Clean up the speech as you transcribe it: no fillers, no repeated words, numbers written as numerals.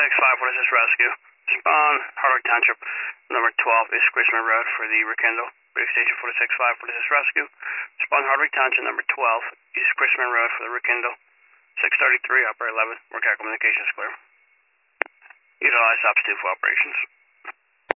6-5, what is this rescue? Spawn, Hardwick Township, number 12, East Richmond Road for the Rekindle. Bridge Station 465, what is this rescue? Spawn, Hardwick Township, number 12, East Richmond Road for the Rekindle. 633, operator 11, Workout communications clear. Utilize ops 2 for operations.